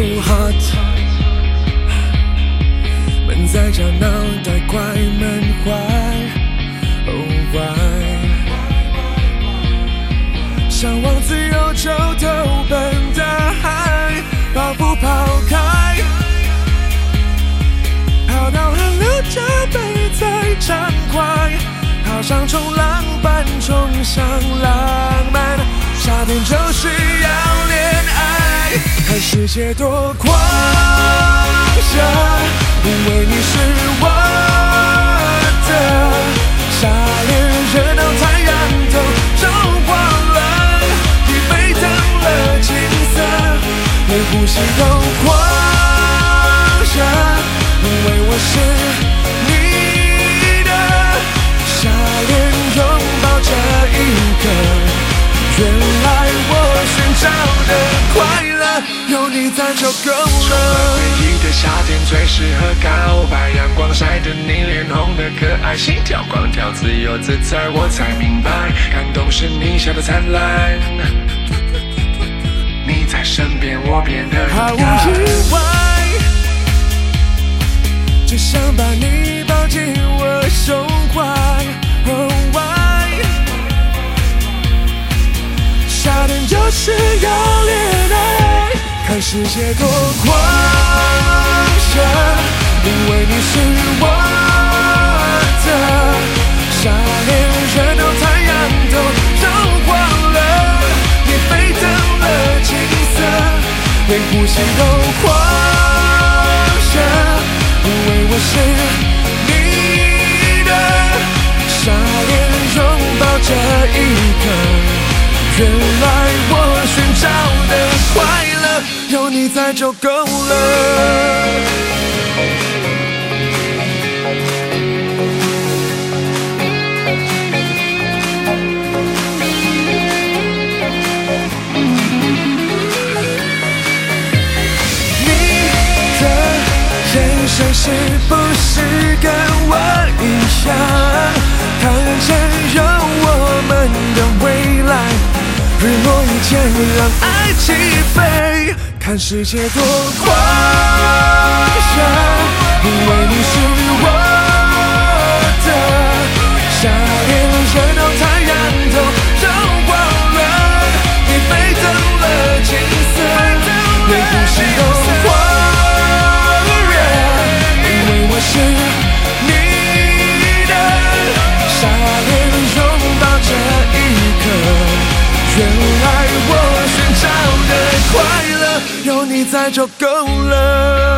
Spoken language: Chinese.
hot， 闷在家脑袋快闷坏。Oh why？ 向往自由就投奔大海，包袱抛开，跑到汗流浃背再畅快，好像冲浪般冲向浪漫。夏天就是要恋爱，看世界多狂想，因为你是我的。夏恋热闹太阳都照光了，你沸腾了景色，连呼吸都狂想，因为我是你的。夏恋拥抱这一刻，原来我寻找的快乐有你在就够了。回忆的夏天最适合告白，阳光晒得你脸红的可爱，心跳狂跳自由自在，我才明白感动是你笑的灿烂，你在身边我变得毫无意外，只想把你抱进我胸怀。Oh why？夏天就是要恋爱，看世界多狂想，因为你是我的。夏恋热闹太阳都照光了，你沸腾了景色，连呼吸都狂想，因为我是你的。夏恋拥抱这一刻，原来我寻找的快乐有你在就够了。你的眼神是不是跟我一样，看见有我们的未来，日落以前让爱起飞，看世界多狂想，因为你是我的。夏恋热闹太阳都照光了，你沸腾了景色，连呼吸都狂热，因为我是你的。夏恋拥抱这一刻，原来我寻找的快乐有你在就够了。